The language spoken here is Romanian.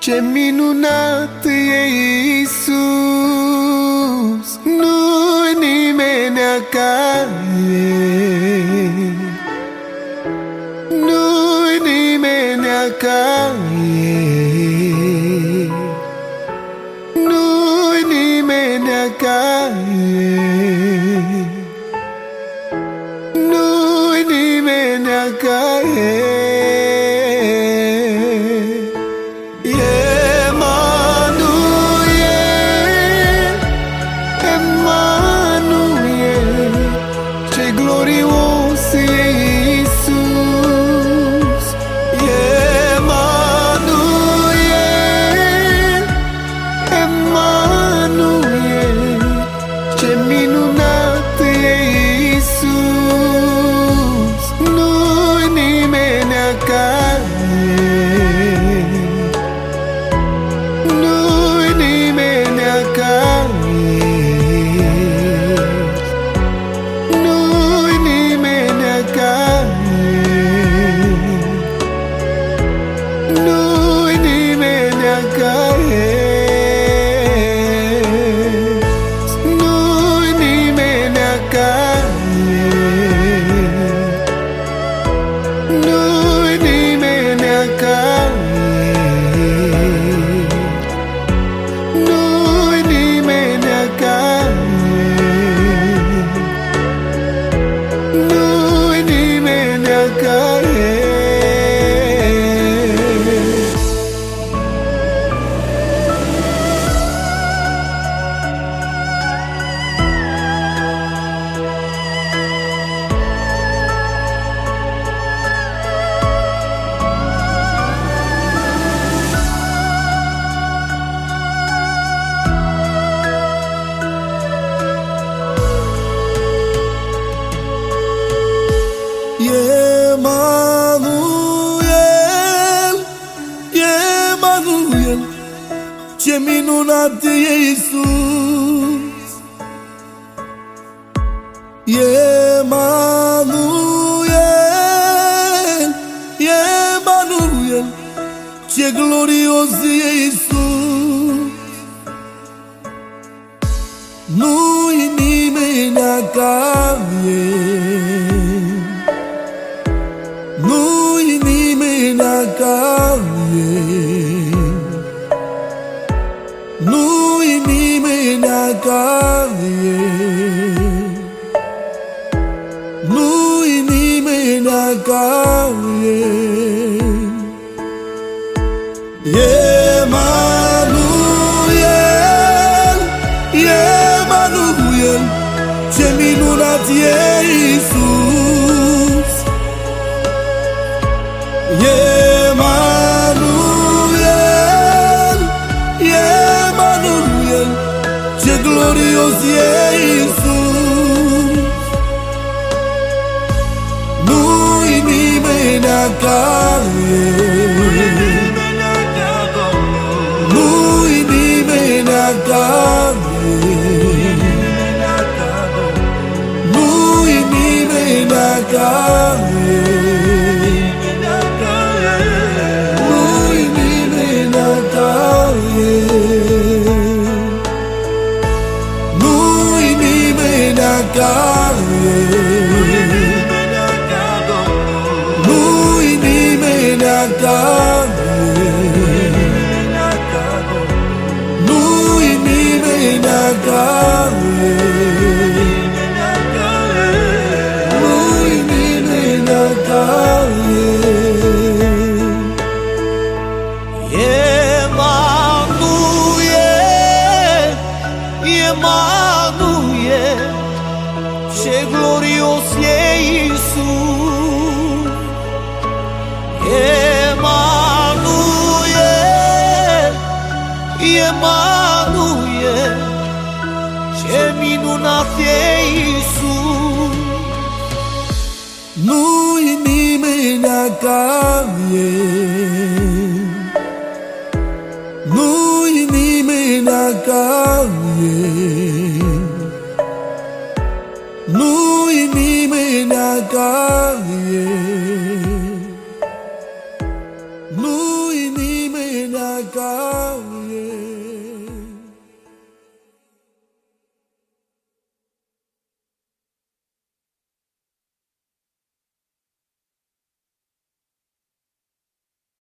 Ce minunat e Iisus, nu-i nimenea ca El, nu-i nimenea ca El, nu-i nimenea ca El, nu-i nimenea ca El. Glorios e Iisus, Emanuel, Emanuel, ce minunat e Iisus, nu-i nimenea ca El, nu-i nimenea ca Emanuel, ce minunat e Iisus, Emanuel, Emanuel, ce glorios e Iisus, nu-i nimenea ca El, nu-i nimenea ca El, nu-i nimenea ca El, nu-i nimenea ca El. Emanuel, Emanuel, ce minunat e Iisus, Emanuel, Emanuel, ce glorios e Iisus, nu-i nimenea ca El, nu-i nimenea ca El, nu-i nimenea ca El, nu-i nimenea ca El, nu-i nimenea ca El, nu-i nimenea ca El, nu-i nimenea ca El, nu-i nimenea ca El. Emanuel, Emanuel, ce glorios e Iisus, Emanuel, Emanuel, ce minunat e Iisus, nu-i nimenea ca El, nu-i nimenea ca El, nu-i nimenea ca El, nu-i nimeni. nimeni akaye